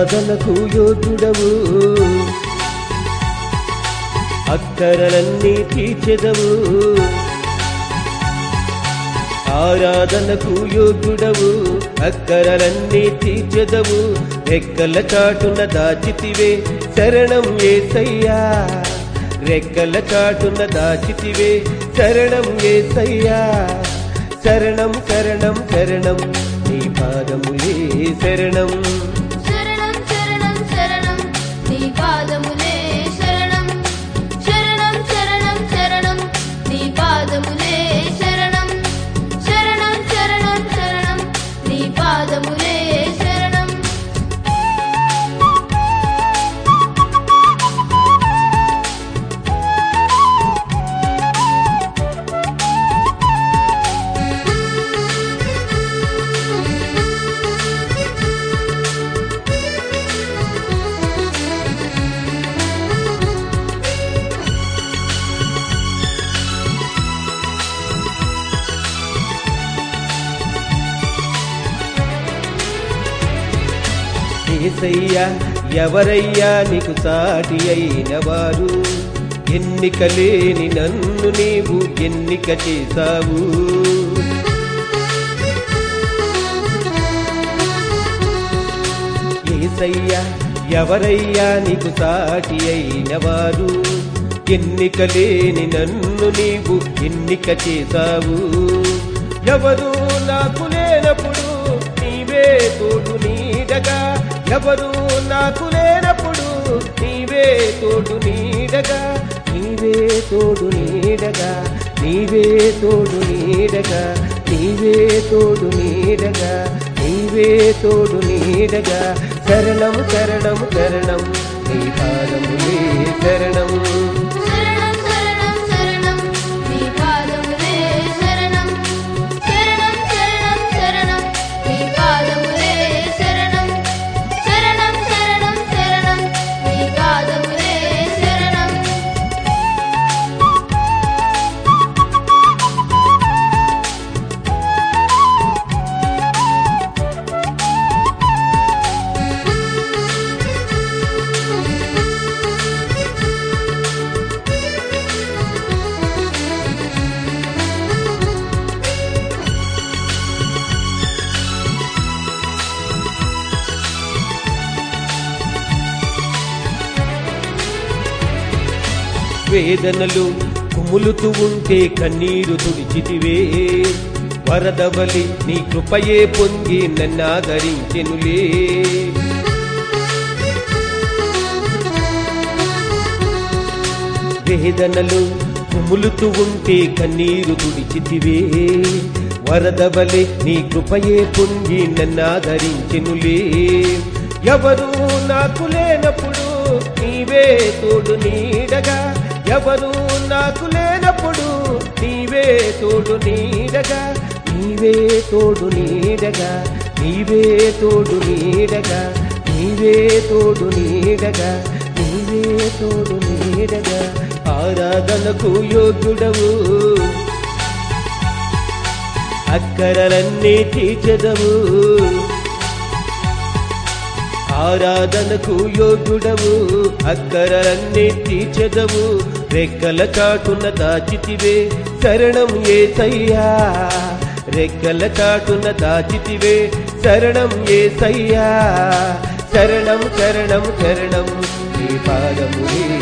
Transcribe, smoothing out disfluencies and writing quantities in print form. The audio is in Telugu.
ఆరాధనకు యోగ్యుడవు, అక్కరలన్నీ తీర్చెదవు. ఆరాధనకు యోగ్యుడవు, అక్కరలన్నీ తీర్చెదవు. రెక్కల చాటున దాచితివే శరణం యేసయ్యా, రెక్కల చాటున దాచితివే శరణం యేసయ్యా. శరణం శరణం శరణం నీ పాదములే శరణం, శరణం శరణం శరణం నీ పాదములే శరణం, శరణం శరణం శరణం నీ పాదములే శరణం, శరణం శరణం శరణం నీ పాదములే శరణం. యేసయ్యా ఎవరయ్యా నీకు సాటి అయిన వారు, ఎన్నిక లేని నన్ను నీవు ఎన్నిక చేశావు. యేసయ్యా ఎవరయ్యా నీకు సాటి అయిన వారు, ఎన్నిక లేని నన్ను నీవు ఎన్నిక చేశావు. ఎవరు నాకు లేనప్పుడు నీవే తోడు నీడగా, ఎవరు నాకు లేనప్పుడు నీవే తోడు నీడగా, నీవే తోడు నీడగా, నీవే తోడు నీడగా, నీవే తోడు నీడగా, నీవే తోడు నీడగా. శరణం శరణం శరణం నీ పాదములే శరణం, శరణం శరణం శరణం నీ పాదములే శరణం, శరణం శరణం శరణం నీ పాదములే శరణం, శరణం శరణం శరణం నీ పాదములే శరణం. వేదనలు కుములుతూ ఉంటే కన్నీరు తుడిచితివే, వరదవలి నీ కృపయే పొంగి నన్నాదరించెనులే. వేదనలు కుములుతూ ఉంటే కన్నీరు తుడిచితివే, వరదవలి నీ కృపయే పొంగి నన్నాదరించెనులే. ఎవరు నాకు లేనప్పుడు నీవే తోడు నీడగా, ఎవరు నాకు లేనప్పుడు నీవే తోడు నీడగా, నీవే తోడు నీడగా, నీవే తోడు నీడగా, నీవే తోడు నీడగా, నీవే తోడు నీడగా. ఆరాధనకు యోగ్యుడవు, అక్కరలన్నీ తీర్చెదవు. ఆరాధనకు యోగ్యుడవు, అక్కరలన్నీ తీర్చెదవు. రెక్కల చాటున దాచితివే శరణం యేసయ్యా, రెక్కల చాటున దాచితివే శరణం యేసయ్యా. శరణం శరణం శరణం నీ పాదములే